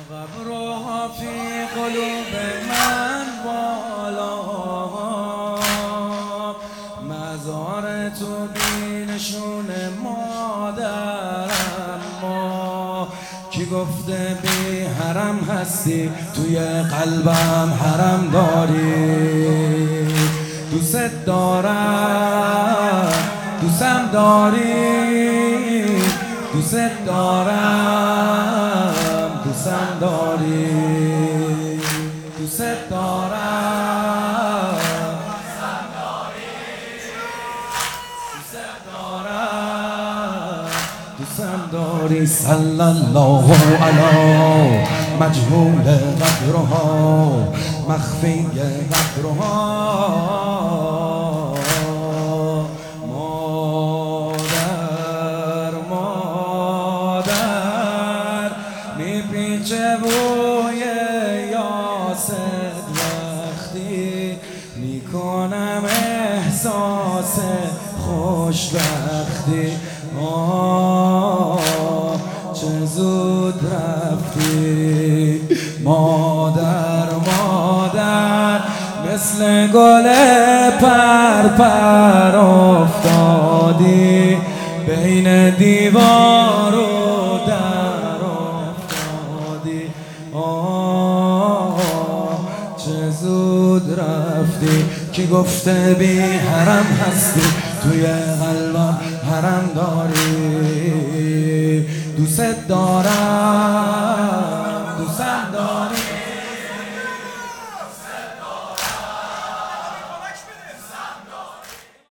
قبرها فی قلوب من بالا، مزار تو بینشون مادرم. ما کی گفته بی حرم هستی، توی قلبم حرم داری. دوست دارم، دوستم داری، دوست دارم، دوستم داری، دوست دارم، دوستم داری. صلی الله علی مجهول قدرها، مخفی قدرها. میپیچه بوی یاست وقتی میکنم احساس خوشبختی. چه زود رفتی مادر، مادر مثل گل پرپر افتادی بین دیوار و در افتادی. چه زود رفتی. کی گفته بی حرم هستی، توی قلبم حرم داری. دوست دارم،